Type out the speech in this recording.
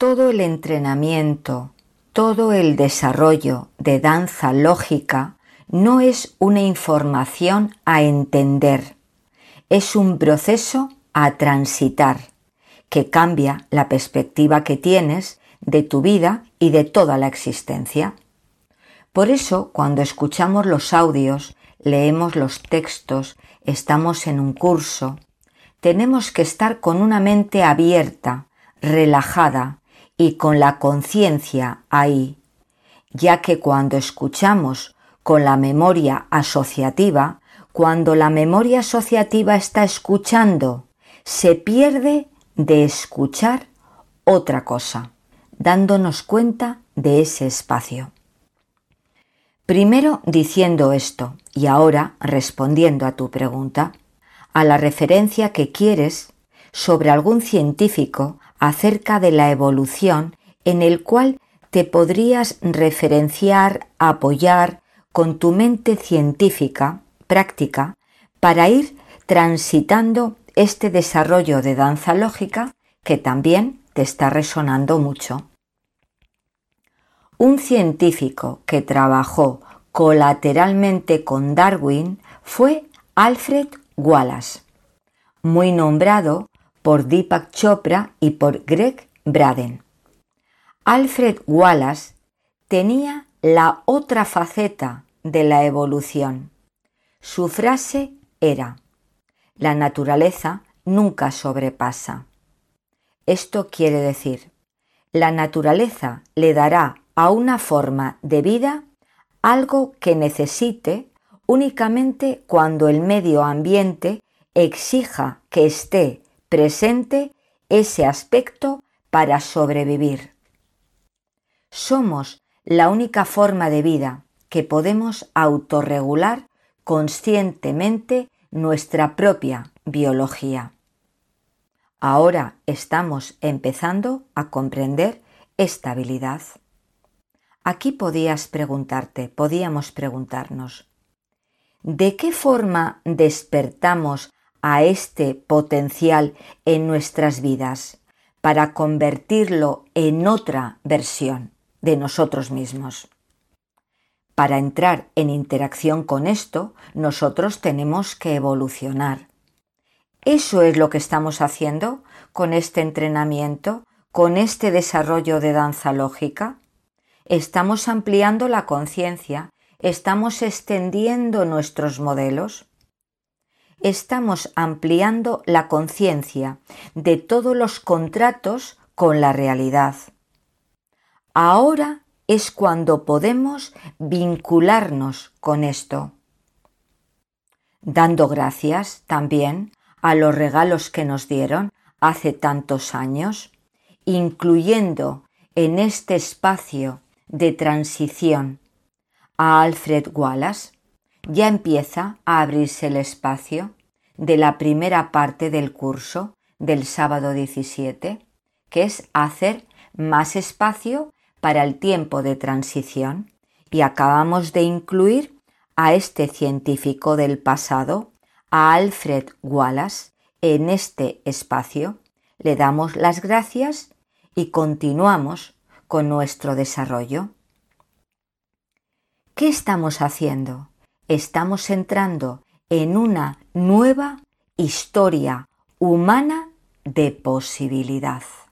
todo el entrenamiento, todo el desarrollo de danza lógica no es una información a entender, es un proceso a transitar que cambia la perspectiva que tienes de tu vida y de toda la existencia. Por eso, cuando escuchamos los audios, leemos los textos, estamos en un curso, tenemos que estar con una mente abierta, relajada y con la conciencia ahí, ya que cuando escuchamos con la memoria asociativa, cuando la memoria asociativa está escuchando, se pierde de escuchar otra cosa, dándonos cuenta de ese espacio. Primero diciendo esto y ahora respondiendo a tu pregunta, a la referencia que quieres sobre algún científico acerca de la evolución en el cual te podrías referenciar, apoyar con tu mente científica, práctica, para ir transitando este desarrollo de danza lógica que también te está resonando mucho. Un científico que trabajó colateralmente con Darwin fue Alfred Wallace, muy nombrado por Deepak Chopra y por Greg Braden. Alfred Wallace tenía la otra faceta de la evolución. Su frase era: la naturaleza nunca sobrepasa. Esto quiere decir, la naturaleza le dará a una forma de vida algo que necesite únicamente cuando el medio ambiente exija que esté presente ese aspecto para sobrevivir. Somos la única forma de vida que podemos autorregular conscientemente nuestra propia biología. Ahora estamos empezando a comprender esta habilidad. Aquí podíamos preguntarnos, ¿de qué forma despertamos a este potencial en nuestras vidas para convertirlo en otra versión de nosotros mismos? Para entrar en interacción con esto, nosotros tenemos que evolucionar. Eso es lo que estamos haciendo con este entrenamiento, con este desarrollo de danza lógica. Estamos ampliando la conciencia, estamos extendiendo nuestros modelos, estamos ampliando la conciencia de todos los contratos con la realidad. Ahora es cuando podemos vincularnos con esto, dando gracias también a los regalos que nos dieron hace tantos años, incluyendo en este espacio de transición a Alfred Wallace. Ya empieza a abrirse el espacio de la primera parte del curso del sábado 17, que es hacer más espacio para el tiempo de transición, y acabamos de incluir a este científico del pasado, a Alfred Wallace, en este espacio. Le damos las gracias y continuamos con nuestro desarrollo. ¿Qué estamos haciendo? Estamos entrando en una nueva historia humana de posibilidad.